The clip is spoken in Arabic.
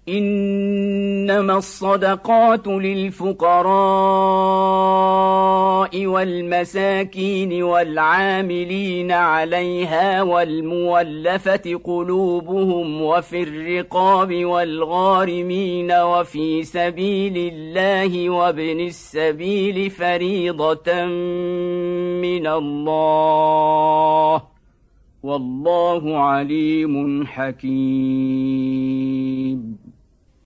إنما الصدقات للفقراء والمساكين والعاملين عليها والمولفة قلوبهم وفي الرقاب والغارمين وفي سبيل الله وابن السبيل فريضة من الله والله عليم حكيم.